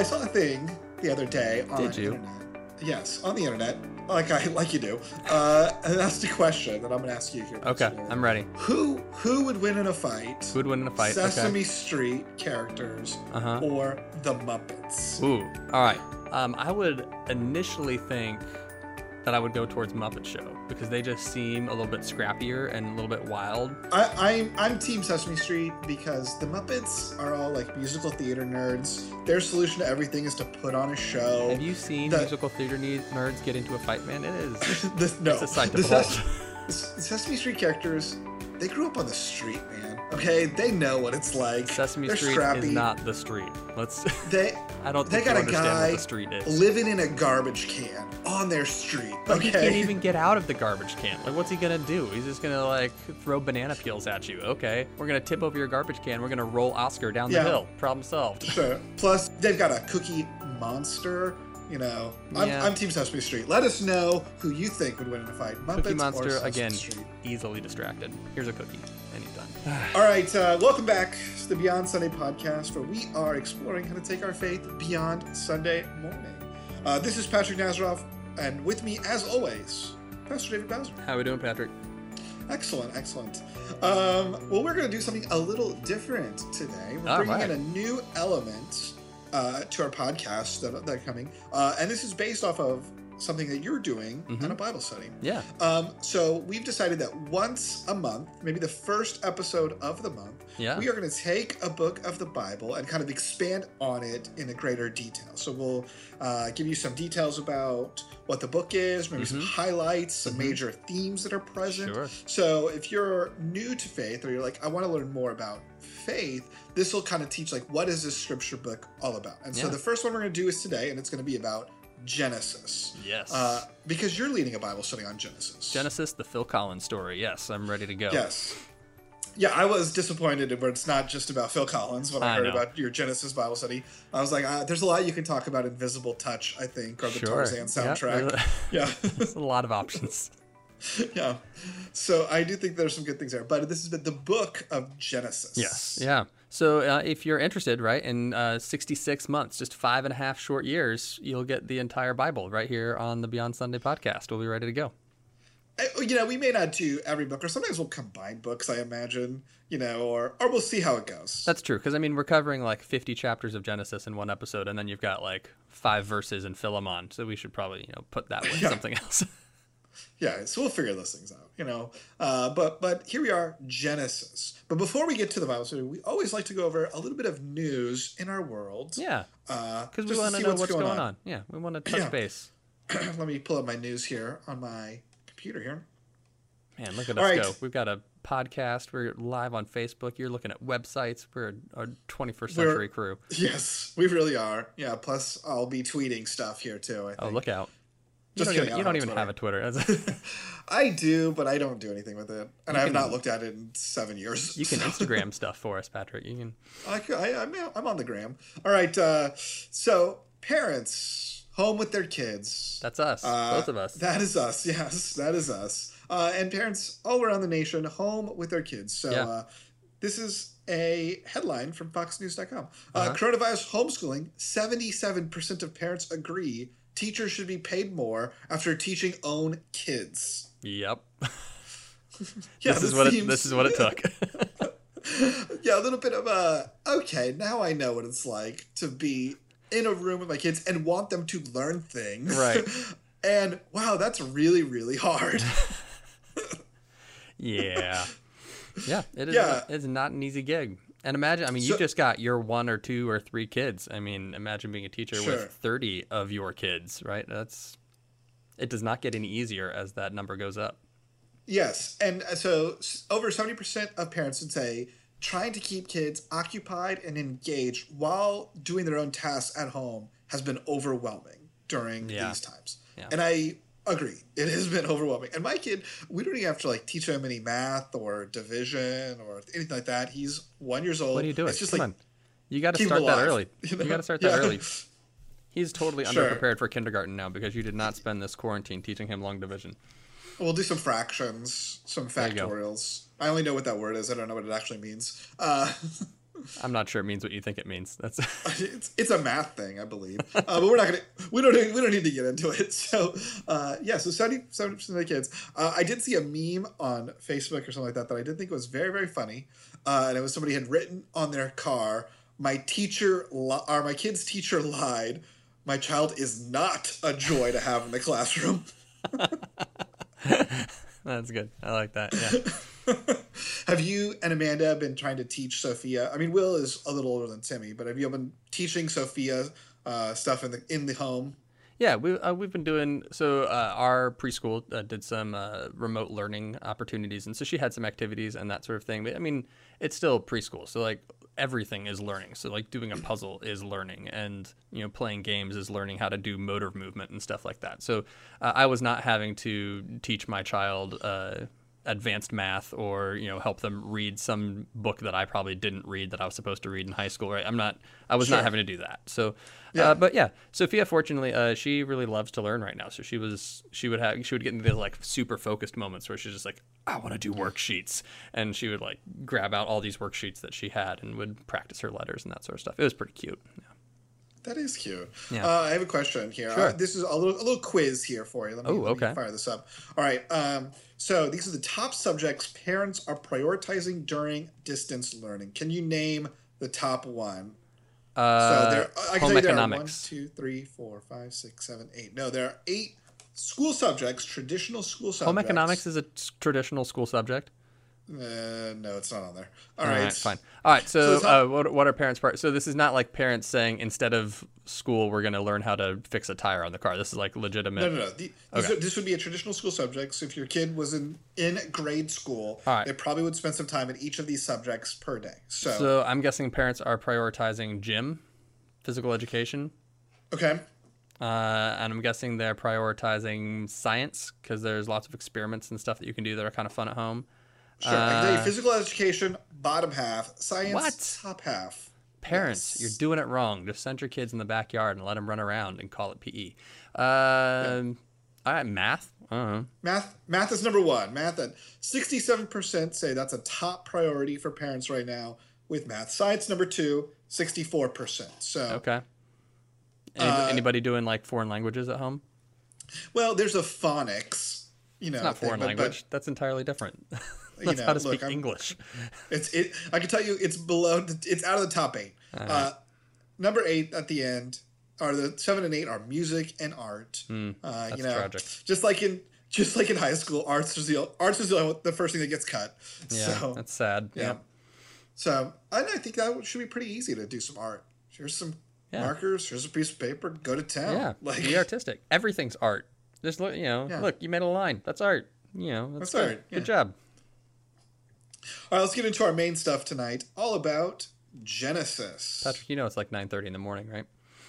saw a thing the other day on Did the you? internet. Yes, on the internet, like you do. And that's the question that I'm going to ask you here. Okay, I'm ready. Who would win in a fight? Who would win in a fight? Sesame Okay. Street characters Uh-huh. or the Muppets? Ooh. All right. I would initially think that I would go towards Muppet Show because they just seem a little bit scrappier and a little bit wild. I'm Team Sesame Street because the Muppets are all like musical theater nerds. Their solution to everything is to put on a show. Have you seen musical theater nerds get into a fight, man? It is. No. It's a sight to behold. The Sesame Street characters, they grew up on the street, man. Okay, they know what it's like. Sesame They're Street scrappy. is not the street. I don't They think got you a understand guy what the street is. living in a garbage can on their street. But okay, he can't even get out of the garbage can. Like, what's he gonna do? He's just gonna like throw banana peels at you. Okay, we're gonna tip over your garbage can. We're gonna roll Oscar down the hill. Problem solved. Sure. Plus, they've got a Cookie Monster. You know, I'm Team Sesame Street. Let us know who you think would win in a fight. Muppets Cookie or Monster Sesame again, Street. easily distracted. Here's a cookie, and he's done. All right, welcome back to the Beyond Sunday podcast, where we are exploring how to take our faith beyond Sunday morning. This is Patrick Nazaroff, and with me, as always, Pastor David Bowser. How we doing, Patrick? Excellent, excellent. Well, we're going to do something a little different today. We're bringing in a new element to our podcast that are coming, and this is based off of something that you're doing in a Bible study. Yeah. So we've decided that once a month, maybe the first episode of the month, we are going to take a book of the Bible and kind of expand on it in a greater detail. So we'll give you some details about what the book is, maybe some highlights, some major themes that are present. Sure. So if you're new to faith, or you're like, I want to learn more about faith, this will kind of teach like, what is this scripture book all about? And so the first one we're going to do is today, and it's going to be about Genesis. Yes. Because you're leading a Bible study on Genesis. Genesis, the Phil Collins story. Yes, I'm ready to go. Yes. Yeah, I was disappointed where it's not just about Phil Collins when I heard about your Genesis Bible study. I was like, there's a lot you can talk about. Invisible Touch, I think, or the Tarzan soundtrack. Yeah. There's a lot of options. Yeah. So I do think there's some good things there. But this is the book of Genesis. Yes. Yeah. So if you're interested, right, in 66 months, just 5.5 short years, you'll get the entire Bible right here on the Beyond Sunday podcast. We'll be ready to go. You know, we may not do every book, or sometimes we'll combine books, I imagine, you know, or we'll see how it goes. That's true, because, I mean, we're covering like 50 chapters of Genesis in one episode, and then you've got like 5 verses in Philemon, so we should probably, you know, put that with something else. Yeah, so we'll figure those things out, you know. But here we are, Genesis. But before we get to the Bible study, we always like to go over a little bit of news in our world. Yeah, because we want to know what's going on. Yeah, we want to touch base. Let me pull up my news here on my computer here. Man, look at us go. We've got a podcast. We're live on Facebook. You're looking at websites. We're a 21st century crew. Yes, we really are. Yeah, plus I'll be tweeting stuff here too, I think. Oh, look out. You don't even have a Twitter. I do, but I don't do anything with it. And I have not looked at it in 7 years. You can Instagram stuff for us, Patrick. You can. I'm on the gram. All right. So parents home with their kids. That's us. Both of us. That is us. Yes, that is us. And parents all around the nation home with their kids. So this is a headline from FoxNews.com. Coronavirus homeschooling. 77% of parents agree teachers should be paid more after teaching own kids. Yep. Yeah, this is what it took. Yeah, a little bit of okay, now I know what it's like to be in a room with my kids and want them to learn things. Right. And wow, that's really, really hard. Yeah. Yeah, it is. It's not an easy gig. And imagine, I mean, you just got your 1 or 2 or 3 kids. I mean, imagine being a teacher with 30 of your kids, right? It does not get any easier as that number goes up. Yes. And so over 70% of parents would say trying to keep kids occupied and engaged while doing their own tasks at home has been overwhelming during these times. Yeah. And I agree. It has been overwhelming. And my kid, we don't even have to like teach him any math or division or anything like that. He's 1 year old. What are you doing? It's just Come on. You got to start that early. You got to start that early. He's totally underprepared for kindergarten now because you did not spend this quarantine teaching him long division. We'll do some fractions, some factorials. I only know what that word is. I don't know what it actually means. I'm not sure it means what you think it means. That's it's a math thing, I believe. But we don't need to get into it. So so 70% of the kids. I did see a meme on Facebook or something like that I did think was very, very funny. And it was somebody had written on their car, my kid's teacher lied. My child is not a joy to have in the classroom. That's good. I like that. Yeah. Have you and Amanda been trying to teach Sophia? I mean, Will is a little older than Timmy, but have you been teaching Sophia stuff in the home? Yeah, we've been doing so. Our preschool did some remote learning opportunities, and so she had some activities and that sort of thing. But I mean, it's still preschool, so like everything is learning. So like doing a puzzle is learning, and playing games is learning how to do motor movement and stuff like that. So I was not having to teach my child advanced math or help them read some book that I probably didn't read that I was supposed to read in high school, right? I was not having to do that. So but yeah, Sophia fortunately she really loves to learn right now. So she would get into these like super focused moments where she's just like, I want to do worksheets, and she would like grab out all these worksheets that she had and would practice her letters and that sort of stuff. It was pretty cute. Yeah. That is cute. Yeah. I have a question here. Sure. This is a little quiz here for you. Let me fire this up. All right. So these are the top subjects parents are prioritizing during distance learning. Can you name the top one? I can tell you there are 1, 2, 3, 4, 5, 6, 7, 8. No, there are 8 school subjects, traditional school subjects. Home economics is a traditional school subject. No, it's not on there. All right, fine. All right, so what are parents' part? So this is not like parents saying instead of school we're going to learn how to fix a tire on the car. This is like legitimate. No. This would be a traditional school subject. So if your kid was in grade school, they probably would spend some time in each of these subjects per day. So I'm guessing parents are prioritizing gym, physical education. Okay. And I'm guessing they're prioritizing science because there's lots of experiments and stuff that you can do that are kind of fun at home. Sure. I can tell you physical education, bottom half. Science, top half. Parents, You're doing it wrong. Just send your kids in the backyard and let them run around and call it PE. All right, math. Math is number one. Math at 67% say that's a top priority for parents right now with math. Science number 2, 64%. So okay. Anybody doing like foreign languages at home? Well, there's a phonics. It's not foreign language. That's entirely different. That's how to speak English. I can tell you it's below. It's out of the top 8. Right. Number 8 at the end are the 7 and 8 are music and art. That's tragic. Just like in high school, arts is the first thing that gets cut. Yeah, so, that's sad. Yeah. So I think that should be pretty easy to do some art. Here's some markers. Here's a piece of paper. Go to town. Yeah, be artistic. Everything's art. Just look, look, you made a line. That's art. That's art. Yeah. Good job. All right, let's get into our main stuff tonight. All about Genesis. Patrick, it's like 9:30 in the morning, right?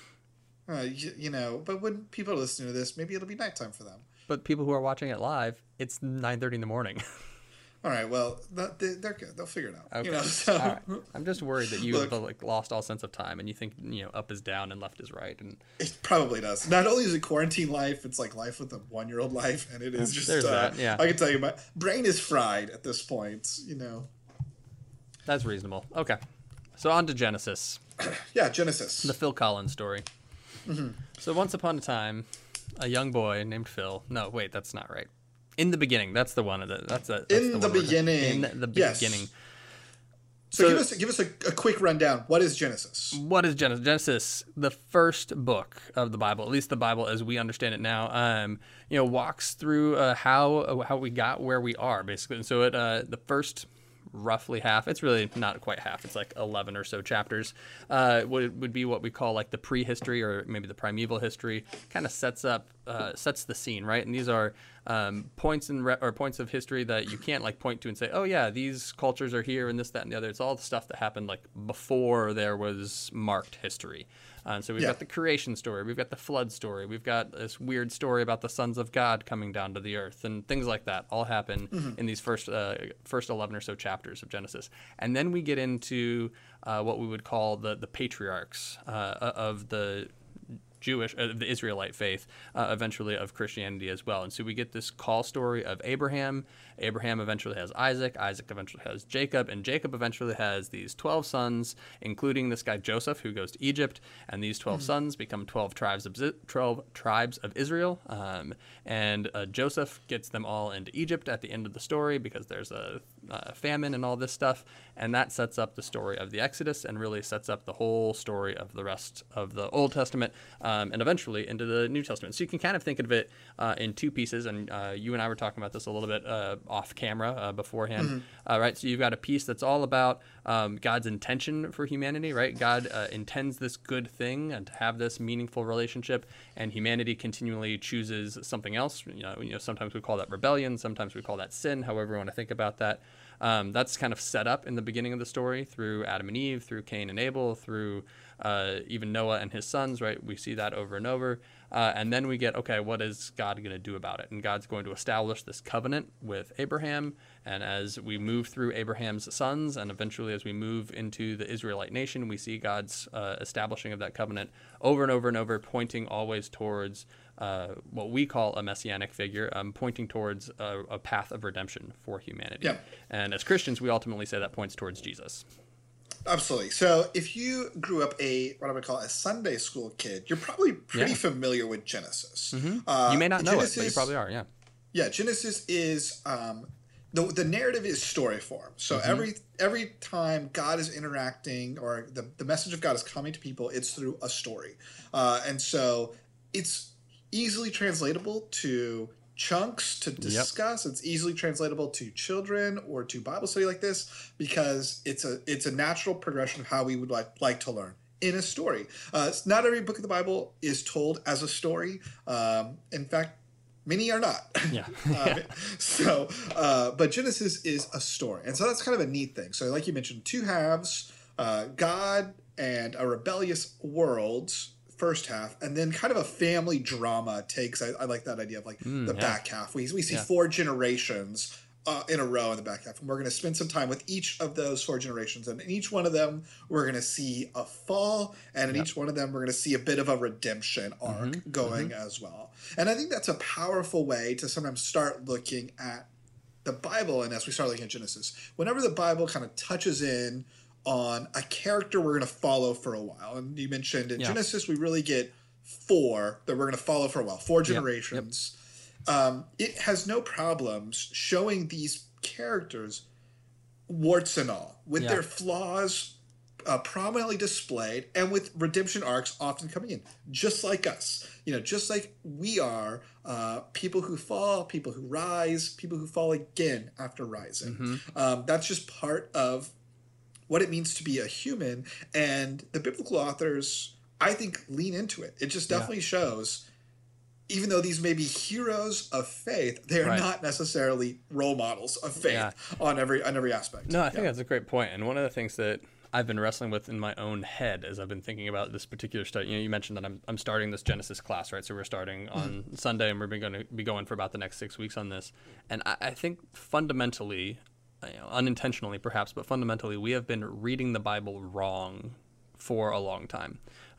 But when people are listening to this, maybe it'll be nighttime for them. But people who are watching it live, it's 9:30 in the morning. All right, well, they're good. They'll figure it out. Okay. All right. I'm just worried that you have lost all sense of time and you think up is down and left is right, and it probably does. Not only is it quarantine life, it's like life with a 1-year-old life, and it is just. There's that. Yeah. I can tell you, my brain is fried at this point. That's reasonable. Okay, so on to Genesis. Yeah, Genesis. The Phil Collins story. Mm-hmm. So once upon a time, a young boy named Phil. No, wait, that's not right. In the beginning, that's the one. That's the beginning. In the beginning. So give us a quick rundown. What is Genesis? What is Genesis? Genesis, the first book of the Bible, at least the Bible as we understand it now, walks through how we got where we are, basically. And so the first roughly half, it's really not quite half, it's like 11 or so chapters, would be what we call like the prehistory or maybe the primeval history. Kind of sets the scene, right? And these are points of history that you can't like point to and say, oh yeah, these cultures are here and this, that, and the other. It's all the stuff that happened like before there was marked history. So we've got the creation story, we've got the flood story, we've got this weird story about the sons of God coming down to the earth, and things like that all happen in these first 11 or so chapters of Genesis. And then we get into what we would call the patriarchs of the the Israelite faith, eventually of Christianity as well. And so we get this call story of Abraham. Abraham eventually has Isaac. Isaac eventually has Jacob, and Jacob eventually has these 12 sons, including this guy Joseph, who goes to Egypt. And these 12 sons become 12 tribes of Israel. And Joseph gets them all into Egypt at the end of the story because there's a famine and all this stuff. And that sets up the story of the Exodus and really sets up the whole story of the rest of the Old Testament and eventually into the New Testament. So you can kind of think of it in two pieces. And you and I were talking about this a little bit off camera beforehand, right? So you've got a piece that's all about God's intention for humanity, right? God intends this good thing and to have this meaningful relationship, and humanity continually chooses something else. You know, sometimes we call that rebellion, sometimes we call that sin, however you want to think about that. That's kind of set up in the beginning of the story through Adam and Eve, through Cain and Abel, through even Noah and his sons, right? We see that over and over. And then we get, okay, what is God going to do about it? And God's going to establish this covenant with Abraham. And as we move through Abraham's sons, and eventually as we move into the Israelite nation, we see God's establishing of that covenant over and over and over, pointing always towards what we call a messianic figure, pointing towards a path of redemption for humanity. Yeah. And as Christians, we ultimately say that points towards Jesus. Absolutely. So if you grew up what I would call a Sunday school kid, you're probably pretty familiar with Genesis. Mm-hmm. You may not know Genesis, it, but you probably are, yeah. Yeah, Genesis is, the narrative is story form. So every time God is interacting or the message of God is coming to people, it's through a story. And so it's easily translatable to chunks to discuss. It's easily translatable to children or to Bible study like this because it's a natural progression of how we would like to learn in a story. Not every book of the Bible is told as a story. In fact, many are not. Yeah. But Genesis is a story. And so that's kind of a neat thing. So like you mentioned, two halves, God and a rebellious world, first half, and then kind of a family drama takes. I like that idea of like back half. We see 4 generations in a row in the back half, and we're going to spend some time with each of those 4 generations, and in each one of them we're going to see a fall, and in each one of them we're going to see a bit of a redemption arc going as well. And I think that's a powerful way to sometimes start looking at the Bible. And as we start looking at Genesis, whenever the Bible kind of touches in on a character we're going to follow for a while. And you mentioned in Genesis, we really get 4 that we're going to follow for a while, 4 generations. It has no problems showing these characters, warts and all, with their flaws prominently displayed, and with redemption arcs often coming in, just like us. Just like we are people who fall, people who rise, people who fall again after rising. That's just part of what it means to be a human, and the biblical authors, I think, lean into it. It just definitely shows, even though these may be heroes of faith, they are not necessarily role models of faith on every aspect. No, I think that's a great point. And one of the things that I've been wrestling with in my own head as I've been thinking about this particular study, you mentioned that I'm starting this Genesis class, right? So we're starting on Sunday, and we're going to be going for about the next 6 weeks on this. And I think fundamentally, unintentionally perhaps, but fundamentally, we have been reading the Bible wrong for a long time.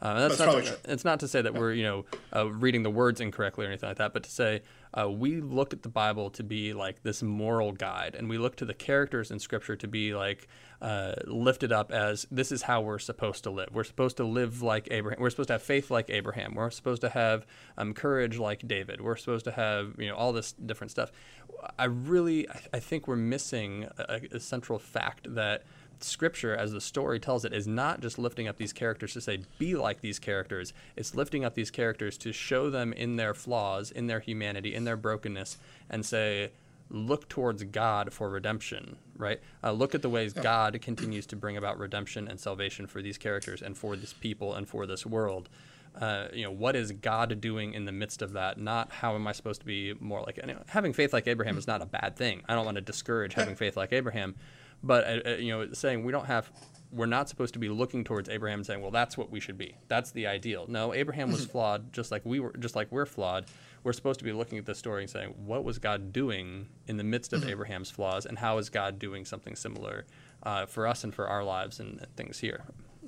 It's not to say that we're reading the words incorrectly or anything like that, but to say we look at the Bible to be like this moral guide, and we look to the characters in Scripture to be like lifted up as this is how we're supposed to live. We're supposed to live like Abraham. We're supposed to have faith like Abraham. We're supposed to have courage like David. We're supposed to have all this different stuff. I think we're missing a central fact that Scripture, as the story tells it, is not just lifting up these characters to say, be like these characters. It's lifting up these characters to show them in their flaws, in their humanity, in their brokenness, and say, look towards God for redemption, right? Look at the ways God continues to bring about redemption and salvation for these characters and for this people and for this world. What is God doing in the midst of that? Not how am I supposed to be more like having faith like Abraham is not a bad thing. I don't want to discourage having faith like Abraham. But, saying we're not supposed to be looking towards Abraham and saying, well, that's what we should be. That's the ideal. No, Abraham was flawed just like we're flawed. We're supposed to be looking at the story and saying, what was God doing in the midst of Abraham's flaws, and how is God doing something similar for us and for our lives and things here?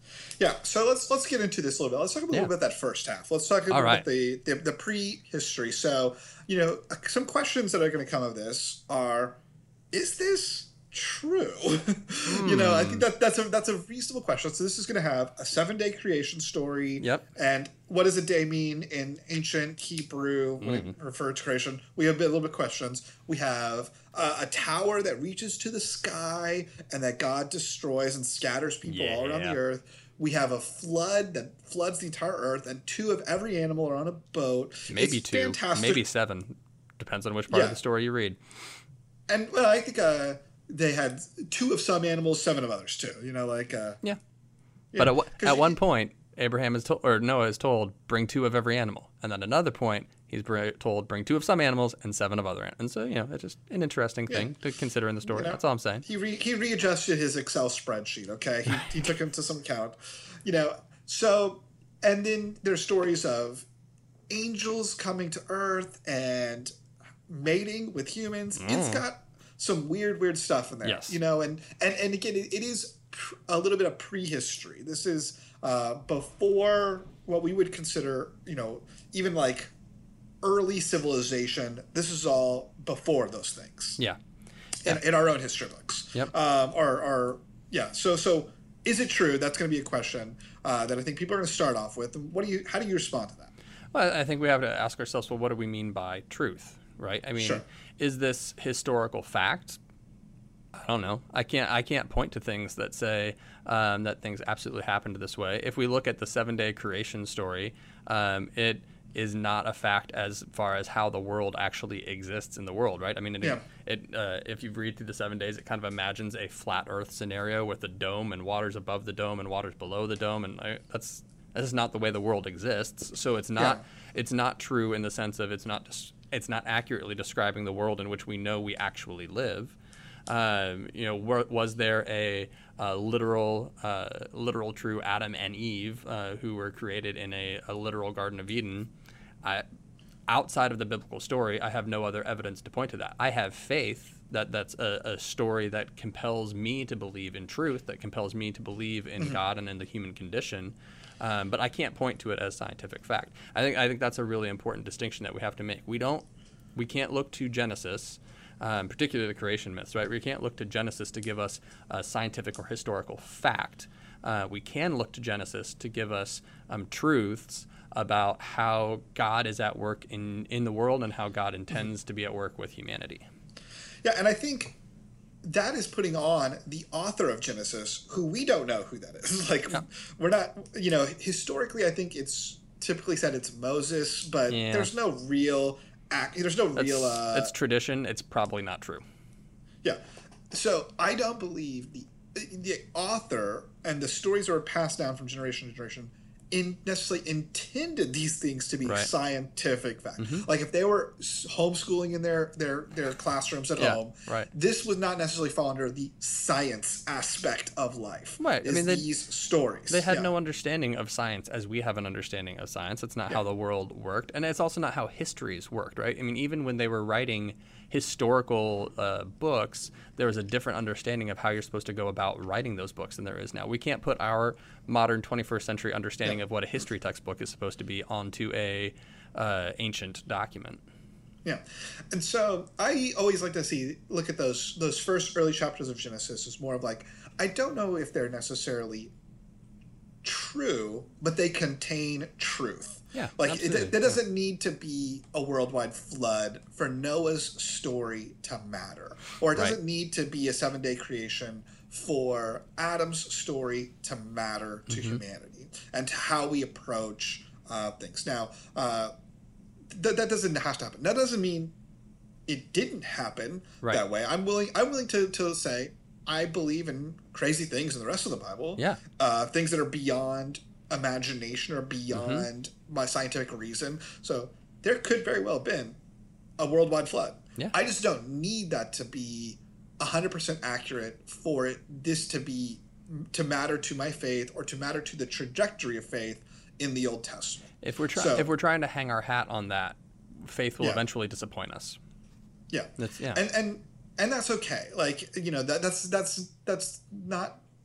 Yeah, so let's get into this a little bit. Let's talk a little bit about that first half. Let's talk about the prehistory. So, some questions that are going to come of this are: is this true? I think that's a reasonable question. So this is going to have a 7-day creation story. Yep. And what does a day mean in ancient Hebrew when it referred to creation? We have a little bit of questions. We have a tower that reaches to the sky and that God destroys and scatters people all around the earth. We have a flood that floods the entire earth, and 2 of every animal are on a boat. Maybe it's 2, fantastic. Maybe 7. Depends on which part of the story you read. And I think they had 2 of some animals, 7 of others too. But at one point, Abraham is told, or Noah is told, bring 2 of every animal, and then another point he's told bring 2 of some animals and 7 of other animals. And so it's just an interesting thing to consider in the story. That's all I'm saying. He readjusted his Excel spreadsheet. Okay, he took into some account. So and then there's stories of angels coming to Earth and mating with humans. It's got some weird stuff in there. Yes. And again, it is a little bit of prehistory. This is before what we would consider, even like early civilization. This is all before those things. Yeah. In our own history books. Yep. So is it true? That's going to be a question that I think people are going to start off with. How do you respond to that? Well, I think we have to ask ourselves, well, what do we mean by truth, right? I mean, is this historical fact? I don't know. I can't point to things that say that things absolutely happened this way. If we look at the 7-day creation story, it is not a fact as far as how the world actually exists in the world, right? I mean, if you read through the 7 days, it kind of imagines a flat Earth scenario with a dome and waters above the dome and waters below the dome, and that's not the way the world exists. So it's not true in the sense of it's not accurately describing the world in which we know we actually live. Was there a literal true Adam and Eve who were created in a literal Garden of Eden? Outside of the biblical story, I have no other evidence to point to that. I have faith that's a story that compels me to believe in truth, that compels me to believe in God and in the human condition. But I can't point to it as scientific fact. I think that's a really important distinction that we have to make. We can't look to Genesis, particularly the creation myths, right? We can't look to Genesis to give us a scientific or historical fact. We can look to Genesis to give us truths about how God is at work in the world and how God intends to be at work with humanity. Yeah, and I think that is putting on the author of Genesis, who we don't know who that is. We're not, historically, I think it's typically said it's Moses, but there's no real it's tradition. It's probably not true. Yeah. So I don't believe the author and the stories that were passed down from generation to generation necessarily intended these things to be scientific fact. Like if they were homeschooling in their classrooms at home, this would not necessarily fall under the science aspect of life. Right. I mean, these stories. They had no understanding of science as we have an understanding of science. It's not how the world worked, and it's also not how histories worked, right? I mean, even when they were writing historical books, there was a different understanding of how you're supposed to go about writing those books than there is now. We can't put our modern 21st century understanding of what a history textbook is supposed to be onto a ancient document. Yeah, and so I always like to look at those first early chapters of Genesis as more of like, I don't know if they're necessarily true, but they contain truth. Yeah, there doesn't need to be a worldwide flood for Noah's story to matter, or it doesn't need to be a 7-day creation for Adam's story to matter to humanity and to how we approach things. Now, that doesn't have to happen. That doesn't mean it didn't happen that way. I'm willing to say I believe in crazy things in the rest of the Bible. Yeah, things that are beyond imagination or beyond my scientific reason. So there could very well have been a worldwide flood. Yeah. I just don't need that to be 100% accurate for this to matter to my faith or to matter to the trajectory of faith in the Old Testament. If we're trying to hang our hat on that, faith will eventually disappoint us. Yeah. And that's okay. Like, that's not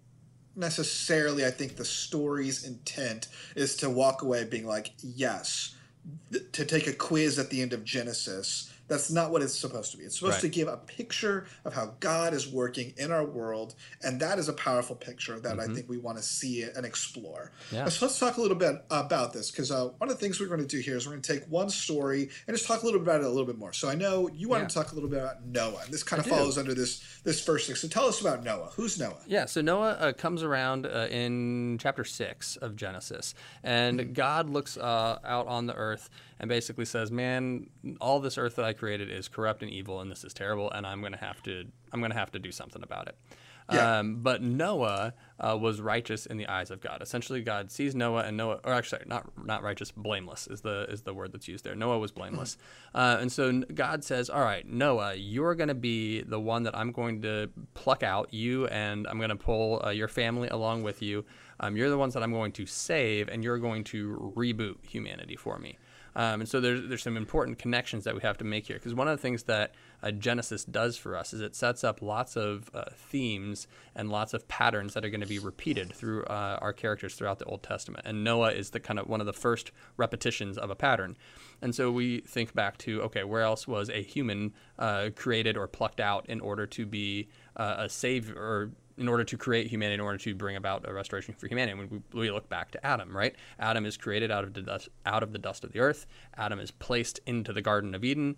necessarily, I think, the story's intent is to walk away being like, yes, to take a quiz at the end of Genesis. That's not what it's supposed to be. It's supposed to give a picture of how God is working in our world, and that is a powerful picture that I think we want to see and explore. Yeah. So let's talk a little bit about this, because one of the things we're going to do here is we're going to take one story and just talk a little bit about it a little bit more. So I know you want to talk a little bit about Noah, and this kind of follows under this first thing. So tell us about Noah. Who's Noah? Yeah, so Noah comes around in chapter 6 of Genesis, and God looks out on the earth and basically says, man, all this earth that I created is corrupt and evil, and this is terrible, and I'm going to have to do something about it. Yeah. But Noah was righteous in the eyes of God. Essentially, God sees Noah, and Noah, or actually, not righteous, blameless is the word that's used there. Noah was blameless, and so God says, "All right, Noah, you're going to be the one that I'm going to pluck out, you, and I'm going to pull your family along with you. You're the ones that I'm going to save, and you're going to reboot humanity for me." And so there's some important connections that we have to make here, because one of the things that Genesis does for us is it sets up lots of themes and lots of patterns that are going to be repeated through our characters throughout the Old Testament. And Noah is the kind of one of the first repetitions of a pattern. And so we think back to, okay, where else was a human created or plucked out in order to be a savior, or in order to create humanity, in order to bring about a restoration for humanity? When we look back to Adam, right? Adam is created out of the dust of the earth. Adam is placed into the Garden of Eden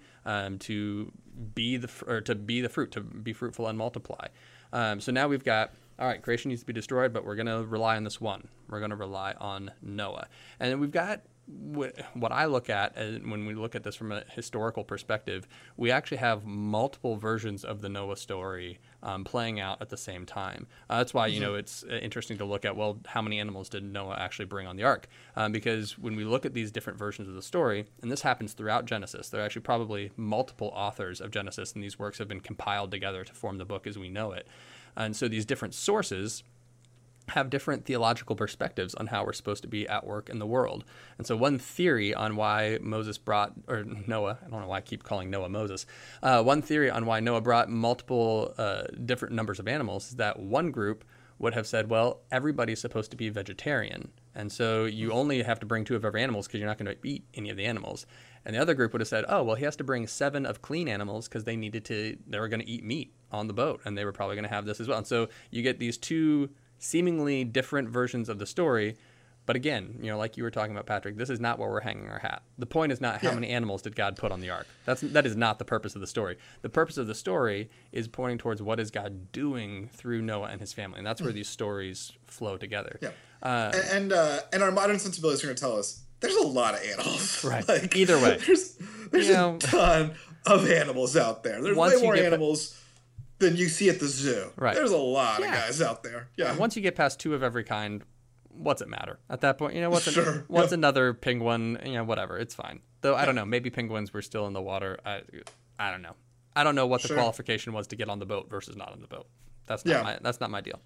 to be the fruit, to be fruitful and multiply. So now we've got, all right, creation needs to be destroyed, but we're going to rely on this one. We're going to rely on Noah. And then we've got what I look at when we look at this from a historical perspective, we actually have multiple versions of the Noah story playing out at the same time. That's why, it's interesting to look at, well, how many animals did Noah actually bring on the ark? Because when we look at these different versions of the story, and this happens throughout Genesis, there are actually probably multiple authors of Genesis, and these works have been compiled together to form the book as we know it. And so these different sources have different theological perspectives on how we're supposed to be at work in the world. And so one theory on why Noah, I don't know why I keep calling Noah Moses, one theory on why Noah brought multiple different numbers of animals is that one group would have said, well, everybody's supposed to be vegetarian, and so you only have to bring 2 of every animals because you're not going to eat any of the animals. And the other group would have said, oh, well, he has to bring 7 of clean animals because they were going to eat meat on the boat, and they were probably going to have this as well. And so you get these 2 seemingly different versions of the story. But again, like you were talking about, Patrick, this is not where we're hanging our hat. The point is not how many animals did God put on the ark. That is not the purpose of the story. The purpose of the story is pointing towards what is God doing through Noah and his family. And that's where these stories flow together. Yeah. And our modern sensibilities are going to tell us there's a lot of animals. Right. Either way. There's a ton of animals out there. There's way more animals than you see at the zoo. Right. There's a lot of guys out there. Yeah. And once you get past 2 of every kind, what's it matter at that point? What's another penguin? Whatever. It's fine. Though I don't know. Maybe penguins were still in the water. I don't know. I don't know what the qualification was to get on the boat versus not on the boat. That's not my deal.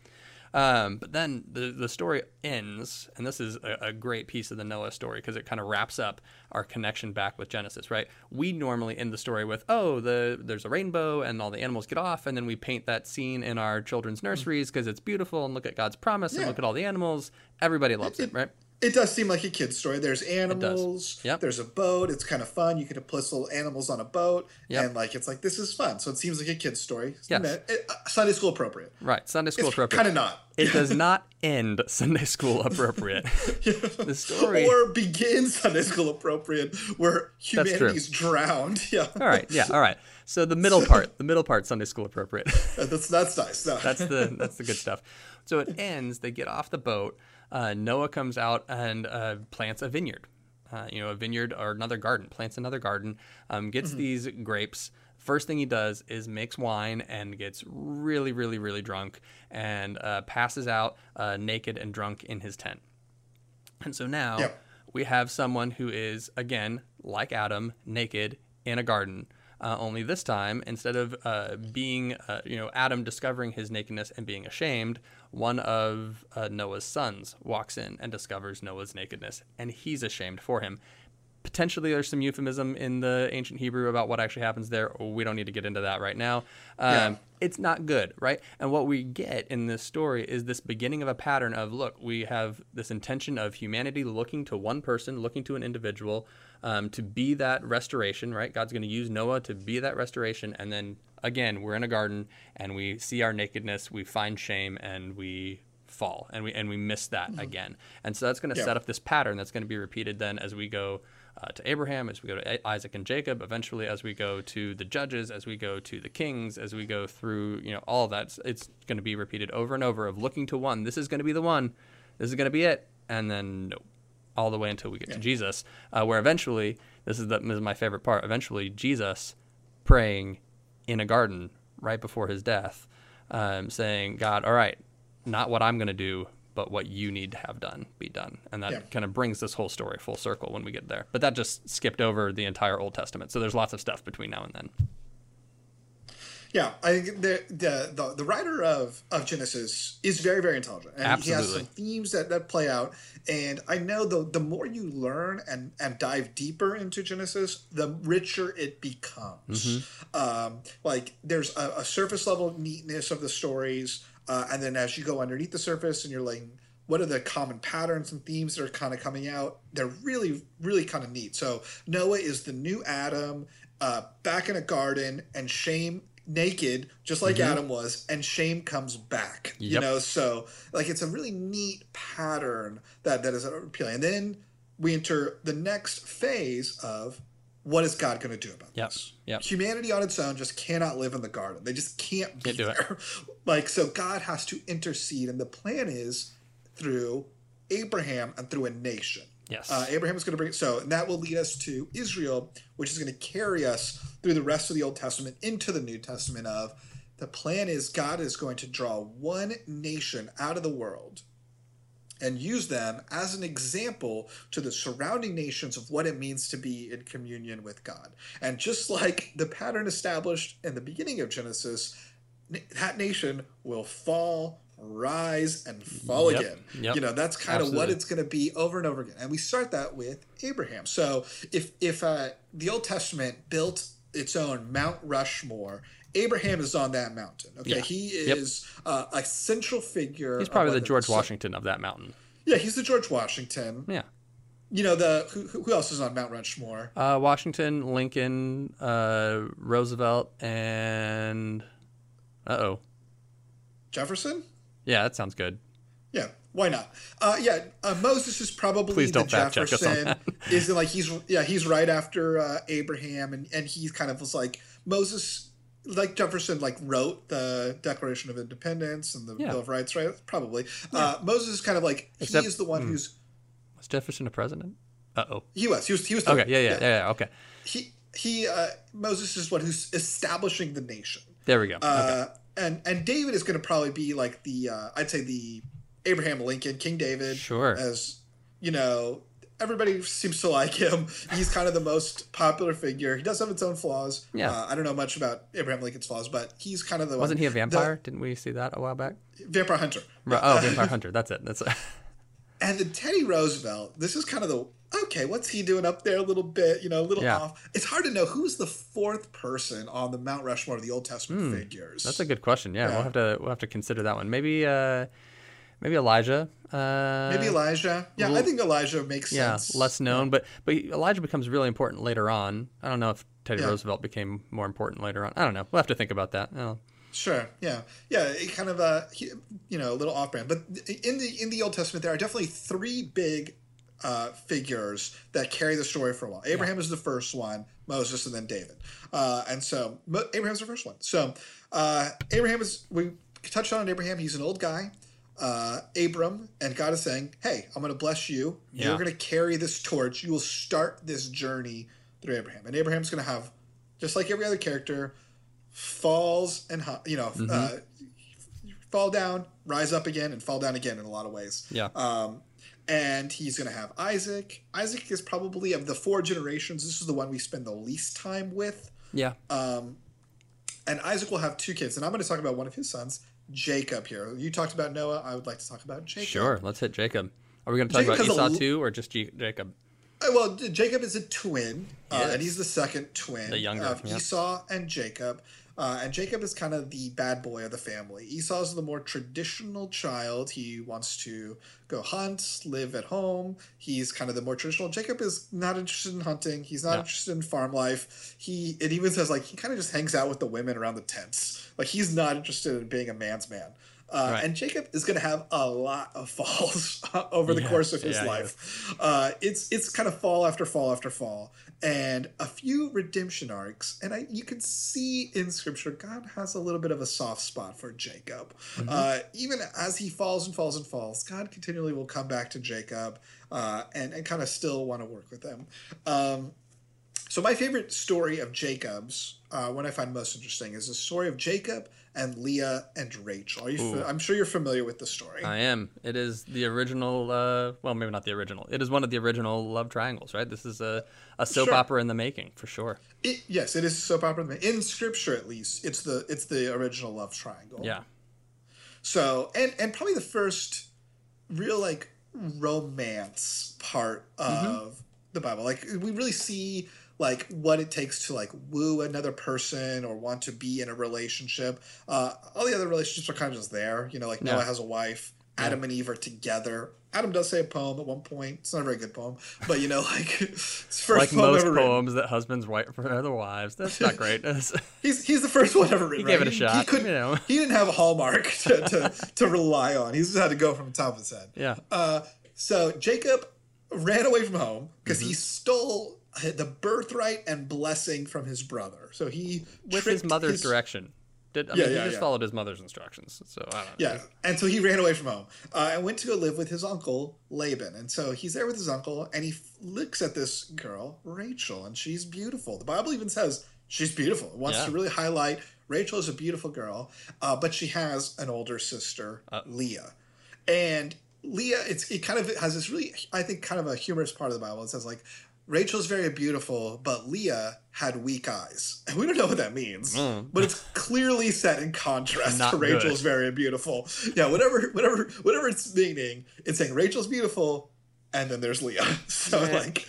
But then the story ends, and this is a great piece of the Noah story because it kind of wraps up our connection back with Genesis, right? We normally end the story with, there's a rainbow and all the animals get off, and then we paint that scene in our children's nurseries because it's beautiful, and look at God's promise, and look at all the animals. Everybody loves it, right? It does seem like a kid's story. There's animals. Yep. There's a boat. It's kind of fun. You can place little animals on a boat. Yep. And it's like, this is fun. So it seems like a kid's story. Yes. Sunday school appropriate. Right. Sunday school appropriate. Kind of not. It does not end Sunday school appropriate. The story. Or begin Sunday school appropriate where humanity's drowned. Yeah. All right. Yeah. All right. So the middle part, Sunday school appropriate. That's nice. No. That's the good stuff. So it ends. They get off the boat. Noah comes out and plants a vineyard, a vineyard or another garden, plants another garden, gets these grapes. First thing he does is makes wine and gets really, really, really drunk and passes out naked and drunk in his tent. And so now we have someone who is, again, like Adam, naked in a garden. Only this time, instead of being, Adam discovering his nakedness and being ashamed, one of Noah's sons walks in and discovers Noah's nakedness, and he's ashamed for him. Potentially there's some euphemism in the ancient Hebrew about what actually happens there. We don't need to get into that right now. It's not good, right? And what we get in this story is this beginning of a pattern of, look, we have this intention of humanity looking to one person, looking to an individual, to be that restoration, right? God's going to use Noah to be that restoration. And then again, we're in a garden and we see our nakedness, we find shame, and we fall, and we miss that again. And so that's going to set up this pattern that's going to be repeated then as we go to Abraham, as we go to Isaac and Jacob, eventually as we go to the judges, as we go to the kings, as we go through, all of that. It's going to be repeated over and over of looking to one. This is going to be the one. This is going to be it. And then no, all the way until we get to Jesus, where eventually, this is my favorite part, eventually Jesus praying in a garden right before his death, saying, God, all right, not what I'm going to do, but what you need to have done, be done. And that kind of brings this whole story full circle when we get there. But that just skipped over the entire Old Testament. So there's lots of stuff between now and then. Yeah, I think the writer of Genesis is very, very intelligent. And Absolutely. He has some themes that play out. And I know the more you learn and dive deeper into Genesis, the richer it becomes. There's a surface level neatness of the stories. And then as you go underneath the surface and you're like, what are the common patterns and themes that are kind of coming out? They're really, really kind of neat. So Noah is the new Adam, back in a garden, and shame naked, just like Adam was, and shame comes back. So like it's a really neat pattern that is appealing. And then we enter the next phase of, what is God going to do about this? Humanity on its own just cannot live in the garden. They just can't be there. So God has to intercede, and the plan is through Abraham and through a nation. Yes. Abraham is going to and that will lead us to Israel, which is going to carry us through the rest of the Old Testament into the New Testament the plan is God is going to draw one nation out of the world and use them as an example to the surrounding nations of what it means to be in communion with God. And just like the pattern established in the beginning of Genesis, that nation will fall, rise, and fall again. That's kind of what it's going to be over and over again. And we start that with Abraham. So if the Old Testament built its own Mount Rushmore, Abraham is on that mountain. He is a central figure. He's probably the George Washington of that mountain. Yeah, he's the George Washington. Yeah. Who else is on Mount Rushmore? Washington, Lincoln, Roosevelt, and Jefferson? Yeah, that sounds good. Yeah, why not? Moses is probably Please don't the fact check us on Jefferson. He's right after Abraham, and he kind of was like Moses. Like Jefferson, wrote the Declaration of Independence and the Bill of Rights, right? Probably. Moses is kind of like he is the one who's. Was Jefferson a president? He was. He was. Okay. Yeah. Okay. Moses is one who's establishing the nation. There we go. Okay. And David is going to probably be like I'd say the Abraham Lincoln, King David. Sure. As everybody seems to like him. He's kind of the most popular figure. He does have its own flaws. Yeah. I don't know much about Abraham Lincoln's flaws, but he's kind of the Wasn't he a vampire? Didn't we see that a while back? Vampire hunter. Vampire hunter. That's it. And then Teddy Roosevelt, this is kind of what's he doing up there a little bit, a little off. It's hard to know who's the fourth person on the Mount Rushmore of the Old Testament figures. That's a good question. Yeah, we'll have to consider that one. Maybe Elijah. Maybe Elijah. Yeah, I think Elijah makes sense. Yeah, less known, but Elijah becomes really important later on. I don't know if Teddy Roosevelt became more important later on. I don't know. We'll have to think about that. Sure. Yeah. It kind of a little off brand, but in the Old Testament there are definitely three big figures that carry the story for a while. Abraham is the first one, Moses, and then David. And so Abraham's the first one. So we touched on Abraham. He's an old guy. Abram, and God is saying, hey, I'm going to bless you. You're going to carry this torch. You will start this journey through Abraham. And Abraham's going to have, just like every other character, falls and, fall down, rise up again, and fall down again in a lot of ways. Yeah. And he's going to have Isaac. Isaac is probably, of the four generations, this is the one we spend the least time with. Yeah. And Isaac will have two kids. And I'm going to talk about one of his sons, Jacob here. You talked about Noah. I would like to talk about Jacob. Sure. Let's hit Jacob. Are we going to talk about Esau too, or just Jacob? Well, Jacob is a twin, and he's the second twin the younger of Esau and Jacob. And Jacob is kind of the bad boy of the family. Esau is the more traditional child. He wants to go hunt, live at home. He's kind of the more traditional. Jacob is not interested in hunting. He's not interested in farm life. It even says like he kind of just hangs out with the women around the tents. Like he's not interested in being a man's man. And Jacob is going to have a lot of falls over the course of his life. It's kind of fall after fall after fall, and a few redemption arcs. And you can see in Scripture, God has a little bit of a soft spot for Jacob. Even as he falls and falls and falls, God continually will come back to Jacob and kind of still want to work with him. So my favorite story of Jacob's, one I find most interesting, is the story of Jacob and Leah and Rachel. I'm sure you're familiar with the story. I am. It is the original, well, maybe not the original. It is one of the original love triangles, right? This is a soap opera in the making, for sure. Yes, it is a soap opera in the making. In Scripture, at least, it's the original love triangle. Yeah. So, and probably the first real, like, romance part of the Bible. Like, we really see like what it takes to like woo another person or want to be in a relationship. All the other relationships are kind of just there. You know, like Noah has a wife. Adam and Eve are together. Adam does say a poem at one point. It's not a very good poem, but you know, like it's first like poem most ever poems written. That husbands write for their wives. That's not great. he's the first one ever written. He gave it a shot. He couldn't. You know. He didn't have a hallmark to rely on. He just had to go from the top of his head. Yeah. So Jacob ran away from home because he stole the birthright and blessing from his brother. So he with his mother's direction. He just followed his mother's instructions. So I don't know. Yeah, and so he ran away from home and went to go live with his uncle Laban. And so he's there with his uncle, and he looks at this girl Rachel, and she's beautiful. The Bible even says she's beautiful. It wants to really highlight Rachel is a beautiful girl, but she has an older sister, Leah, and Leah. It kind of has this really, I think, kind of a humorous part of the Bible. It says like, Rachel's very beautiful, but Leah had weak eyes. And we don't know what that means, but it's clearly set in contrast to Rachel's very beautiful. Yeah, whatever it's meaning, it's saying Rachel's beautiful, and then there's Leah. So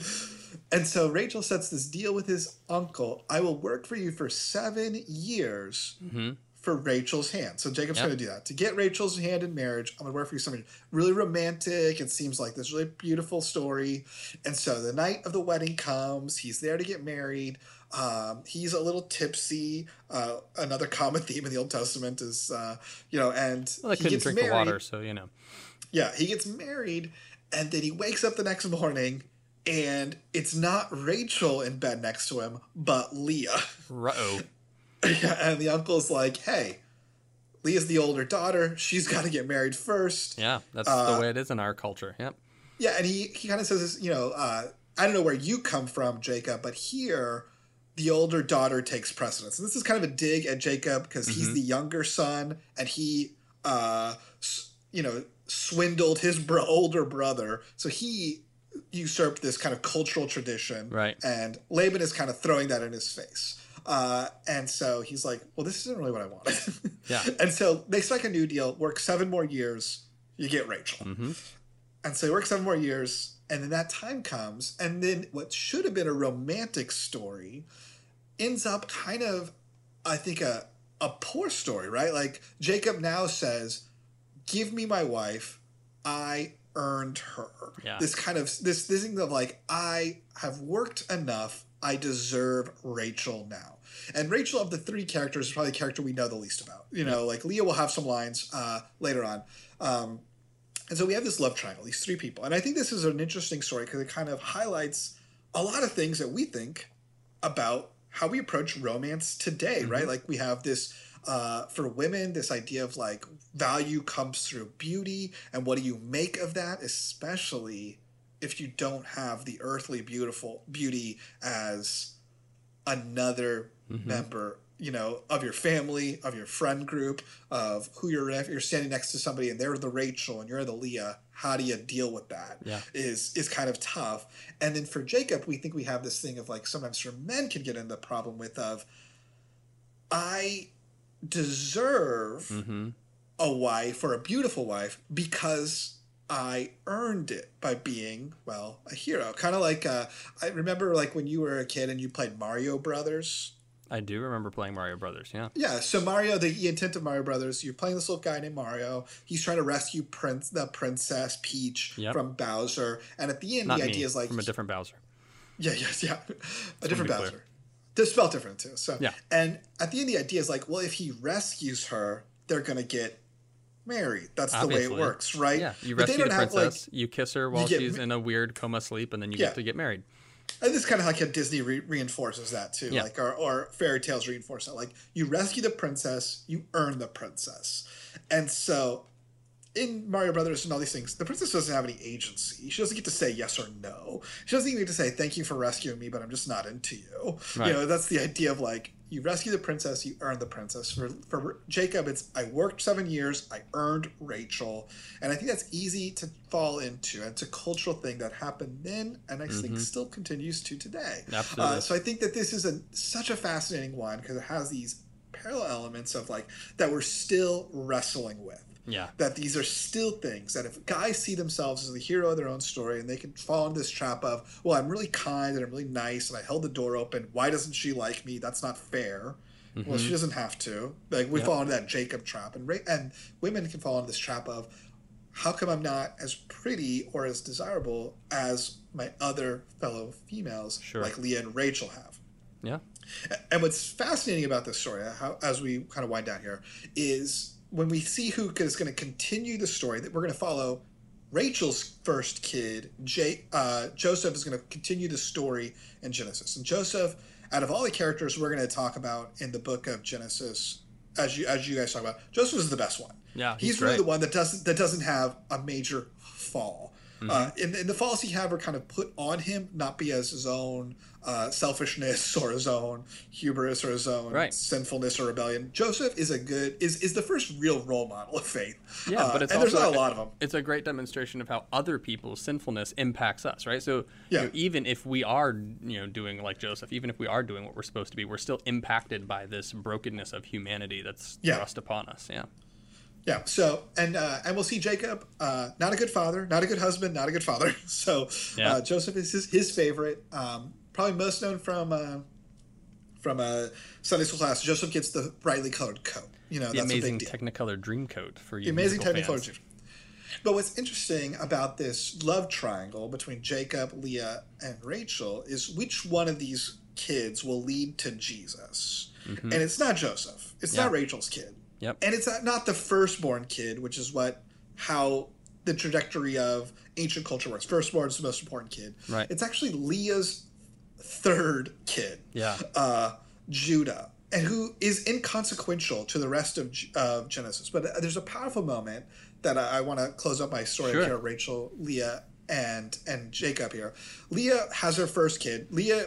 and so Rachel sets this deal with his uncle. I will work for you for 7 years. For Rachel's hand. So Jacob's going to do that. To get Rachel's hand in marriage, I'm going to work for you something really romantic. It seems like this really beautiful story. And so the night of the wedding comes. He's there to get married. He's a little tipsy. Another common theme in the Old Testament is, and he couldn't drink the water, so, you know. Yeah, he gets married, and then he wakes up the next morning, and it's not Rachel in bed next to him, but Leah. Uh-oh. And the uncle's like, hey, Leah's the older daughter. She's got to get married first. Yeah, that's the way it is in our culture. Yep. Yeah, and he kind of says this, you know, I don't know where you come from, Jacob, but here the older daughter takes precedence. And this is kind of a dig at Jacob because he's the younger son, and he, swindled his older brother. So he usurped this kind of cultural tradition. Right. And Laban is kind of throwing that in his face. And so he's like, well, this isn't really what I wanted. Yeah. And so they strike a new deal, work 7 more years, you get Rachel. And so he works 7 more years, and then that time comes, and then what should have been a romantic story ends up kind of, I think, a poor story, right? Like Jacob now says, give me my wife, I earned her. Yeah. This kind of, this thing of like, I have worked enough, I deserve Rachel now. And Rachel, of the 3 characters, is probably the character we know the least about. You know, like Leah will have some lines later on. And so we have this love triangle, these 3 people. And I think this is an interesting story because it kind of highlights a lot of things that we think about how we approach romance today, right? Like we have this, for women, this idea of like value comes through beauty. And what do you make of that, especially if you don't have the earthly beauty as another member, you know, of your family, of your friend group, of who you're standing next to somebody and they're the Rachel and you're the Leah. How do you deal with that? Yeah. Is kind of tough. And then for Jacob, we think we have this thing of like sometimes for men can get into the problem with of I deserve a wife or a beautiful wife because I earned it by being, well, a hero. Kind of like, I remember like when you were a kid and you played Mario Brothers. I do remember playing Mario Brothers, yeah. Yeah, so Mario, the intent of Mario Brothers, you're playing this little guy named Mario. He's trying to rescue the princess Peach from Bowser. And at the end, Not the me, idea is like... from a different Bowser. Yeah. A different Bowser. Clear. They're spelled different, too. So, yeah. And at the end, the idea is like, well, if he rescues her, they're going to get married. That's Obviously. The way it works, right? Yeah, you rescue the princess, you kiss her while she's in a weird coma sleep, and then you get to get married. And this is kind of like how Disney reinforces that too, like or fairy tales reinforce that. Like you rescue the princess, you earn the princess, and so in Mario Brothers and all these things, the princess doesn't have any agency. She doesn't get to say yes or no. She doesn't even get to say thank you for rescuing me, but I'm just not into you. Right. You know, that's the idea of like you rescue the princess, you earn the princess. For Jacob, it's I worked 7 years, I earned Rachel, and I think that's easy to fall into. And it's a cultural thing that happened then, and I think still continues to today. Absolutely. So I think that this is such a fascinating one because it has these parallel elements of like that we're still wrestling with. Yeah. That these are still things that if guys see themselves as the hero of their own story and they can fall into this trap of, well, I'm really kind and I'm really nice and I held the door open. Why doesn't she like me? That's not fair. Well, she doesn't have to. Like we fall into that Jacob trap, and women can fall into this trap of, how come I'm not as pretty or as desirable as my other fellow females, like Leah and Rachel have? Yeah. And what's fascinating about this story, as we kind of wind down here, is when we see who is going to continue the story, that we're going to follow Rachel's first kid, Joseph, is going to continue the story in Genesis. And Joseph, out of all the characters we're going to talk about in the book of Genesis, as you guys talk about, Joseph is the best one. Yeah, he's really the one that doesn't have a major fall. And the falls he have are kind of put on him, not because his own selfishness or his own hubris or his own sinfulness or rebellion. Joseph is is the first real role model of faith. Yeah, but there's not a lot of them. It's a great demonstration of how other people's sinfulness impacts us, right? So you know, even if we are doing like Joseph, even if we are doing what we're supposed to be, we're still impacted by this brokenness of humanity that's thrust upon us. Yeah. Yeah. So and we'll see Jacob, not a good father, not a good husband, not a good father. So Joseph is his favorite. Probably most known from a Sunday school class. Joseph gets the brightly colored coat. The that's amazing a big deal. Technicolor dream coat for you. The amazing Technicolor dream. But what's interesting about this love triangle between Jacob, Leah, and Rachel is which one of these kids will lead to Jesus. And it's not Joseph. It's not Rachel's kid. Yep. And it's not the firstborn kid, which is how the trajectory of ancient culture works. Firstborn is the most important kid. Right. It's actually Leah's third kid. Yeah. Judah, and who is inconsequential to the rest of Genesis. But there's a powerful moment that I want to close up my story here. Rachel, Leah, and Jacob here. Leah has her first kid. Leah,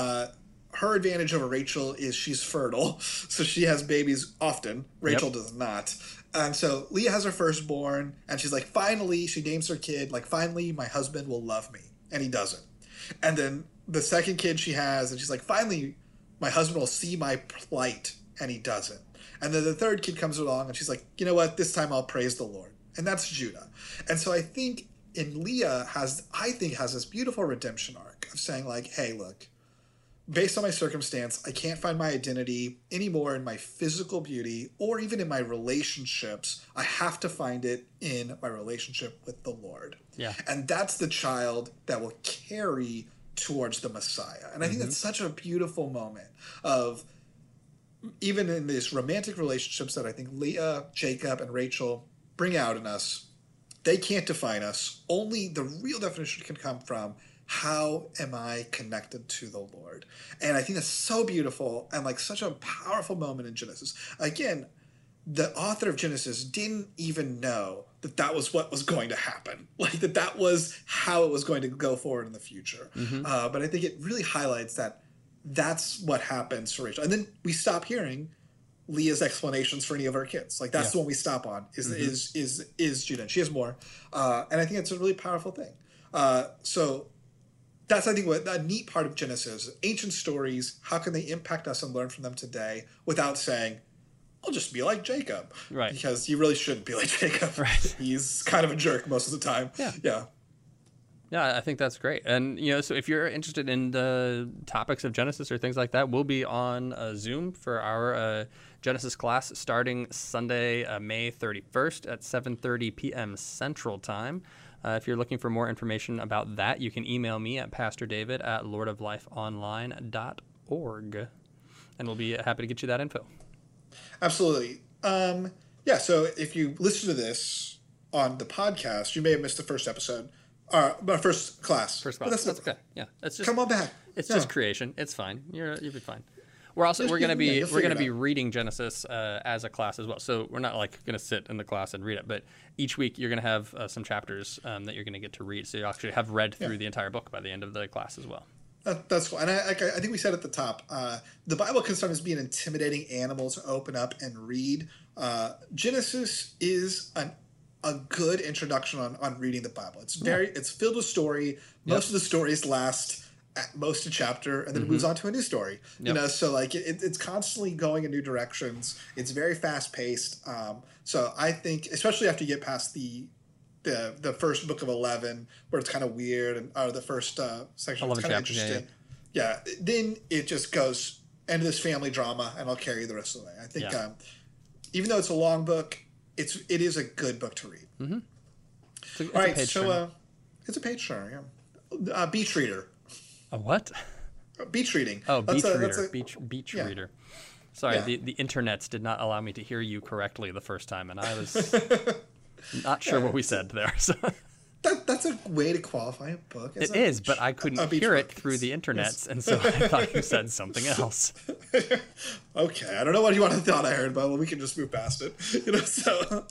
her advantage over Rachel is she's fertile, so she has babies often. Rachel does not. And so Leah has her firstborn, and she's like, finally, she names her kid, like, finally, my husband will love me. And he doesn't. And then the second kid she has, and she's like, finally, my husband will see my plight. And he doesn't. And then the third kid comes along, and she's like, you know what? This time I'll praise the Lord. And that's Judah. And so I think Leah has this beautiful redemption arc of saying, like, hey, look, based on my circumstance, I can't find my identity anymore in my physical beauty or even in my relationships. I have to find it in my relationship with the Lord. Yeah. And that's the child that will carry towards the Messiah. And I think that's such a beautiful moment of, even in these romantic relationships that I think Leah, Jacob, and Rachel bring out in us, they can't define us. Only the real definition can come from, how am I connected to the Lord? And I think that's so beautiful and like such a powerful moment in Genesis. Again, the author of Genesis didn't even know that was what was going to happen. Like that was how it was going to go forward in the future. But I think it really highlights that's what happens for Rachel. And then we stop hearing Leah's explanations for any of her kids. Like that's the one we stop on is Judah. And she has more. And I think it's a really powerful thing. So that's, I think, what a neat part of Genesis. Ancient stories, how can they impact us and learn from them today without saying, I'll just be like Jacob. Right. Because you really shouldn't be like Jacob. Right. He's kind of a jerk most of the time. Yeah. Yeah. Yeah, I think that's great. And, so if you're interested in the topics of Genesis or things like that, we'll be on Zoom for our Genesis class starting Sunday, May 31st at 7:30 p.m. Central Time. If you're looking for more information about that, you can email me at pastordavid@lordoflifeonline.org. And we'll be happy to get you that info. Absolutely. So if you listen to this on the podcast, you may have missed the first episode. First class. That's okay. Yeah, it's just come on back. It's just creation. It's fine. You'll be fine. We're gonna be reading Genesis as a class as well. So we're not like gonna sit in the class and read it, but each week you're gonna have some chapters that you're gonna get to read. So you actually have read through the entire book by the end of the class as well. That's cool. And I think we said at the top, the Bible can sometimes be an intimidating animal to open up and read. Genesis is a good introduction on reading the Bible. It's filled with story. Most of the stories last at most a chapter, and then it moves on to a new story. Yep. So like it's constantly going in new directions. It's very fast paced. So I think, especially after you get past the first book of 11, where it's kind of weird, and the first section is kind of interesting. Yeah. Then it just goes into this family drama, and I'll carry the rest of the way. I think even though it's a long book, it is a good book to read. Mm-hmm. All right, so it's a page turner. Yeah, beach reader. A what? Beach reading. Oh, beach reader. Beach reader. Sorry, the internets did not allow me to hear you correctly the first time, and I was not sure what we said there. So. That's a way to qualify a book. It is, but I couldn't hear it through the internets, and so I thought you said something else. Okay, I don't know what you thought I heard, but we can just move past it. So,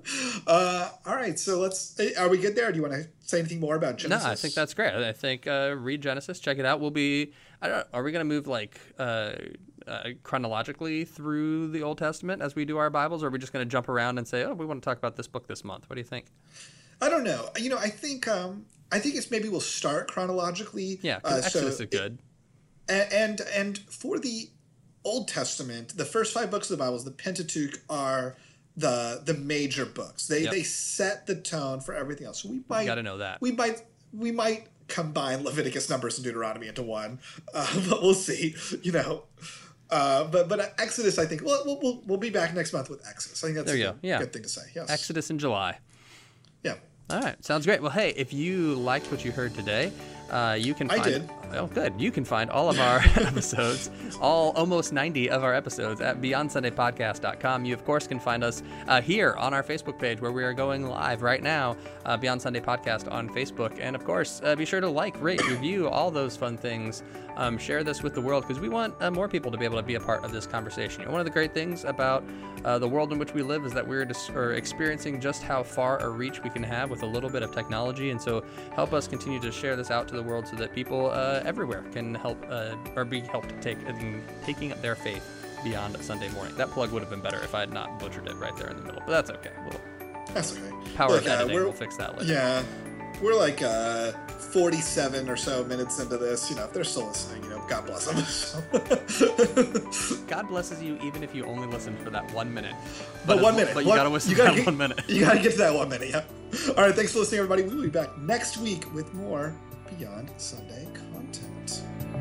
all right. So are we good there? Or do you want to say anything more about Genesis? No, I think that's great. I think read Genesis, check it out. We'll be. Are we going to move like chronologically through the Old Testament as we do our Bibles, or are we just going to jump around and say, we want to talk about this book this month? What do you think? I don't know. I think it's maybe we'll start chronologically. Yeah, because Exodus is good. And for the Old Testament, the first 5 books of the Bible, the Pentateuch, are the major books. They set the tone for everything else. So we might got to know that. We might combine Leviticus, Numbers, and Deuteronomy into one, but we'll see. But Exodus, I think we'll be back next month with Exodus. I think that's a good thing to say. Yes. Exodus in July. Yeah. All right. Sounds great. Well, hey, if you liked what you heard today, you can find... I did. Oh, good. You can find all of our episodes, almost 90 of our episodes at BeyondSundayPodcast.com. You, of course, can find us here on our Facebook page where we are going live right now, Beyond Sunday Podcast on Facebook. And, of course, be sure to like, rate, review, all those fun things. Share this with the world because we want more people to be able to be a part of this conversation. One of the great things about the world in which we live is that we're experiencing just how far a reach we can have with a little bit of technology. And so help us continue to share this out to the world so that people everywhere can help or be helped taking their faith beyond Sunday morning. That plug would have been better if I had not butchered it right there in the middle, but that's okay. That's okay. Power of editing, we'll fix that later. Yeah, we're like 47 or so minutes into this. If they're still listening, God bless them. God blesses you even if you only listen for that 1 minute. But 1 minute. But you gotta listen for that 1 minute. You gotta get to that 1 minute, yeah. All right, thanks for listening, everybody. We'll be back next week with more Beyond Sunday content.